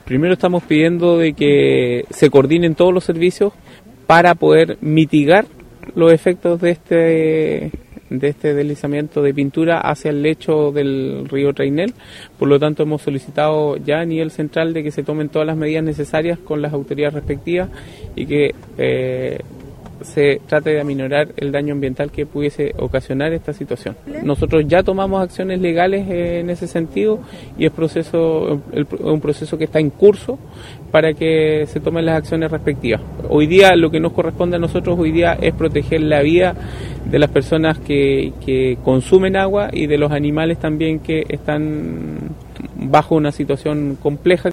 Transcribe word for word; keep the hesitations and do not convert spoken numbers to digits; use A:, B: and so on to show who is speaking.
A: Primero estamos pidiendo de que se coordinen todos los servicios para poder mitigar los efectos de este de este deslizamiento de pintura hacia el lecho del río Trainel. Por lo tanto, hemos solicitado ya a nivel central de que se tomen todas las medidas necesarias con las autoridades respectivas y que eh, se trate de aminorar el daño ambiental que pudiese ocasionar esta situación. Nosotros ya tomamos acciones legales eh, en ese sentido y es proceso, el, un proceso que está en curso para que se tomen las acciones respectivas. Hoy día lo que nos corresponde a nosotros hoy día es proteger la vida de las personas que, que consumen agua y de los animales también que están bajo una situación compleja.